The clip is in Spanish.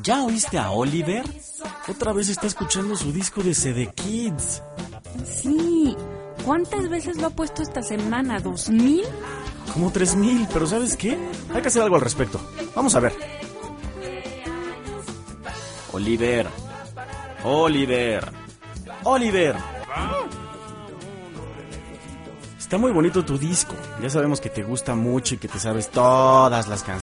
¿Ya oíste a Oliver? Otra vez está escuchando su disco de CD Kids. Sí. ¿Cuántas veces lo ha puesto esta semana? ¿2000? Como 3000, pero ¿sabes qué? Hay que hacer algo al respecto. Vamos a ver. Oliver. Oliver. Oliver. Está muy bonito tu disco. Ya sabemos que te gusta mucho y que te sabes todas las canciones.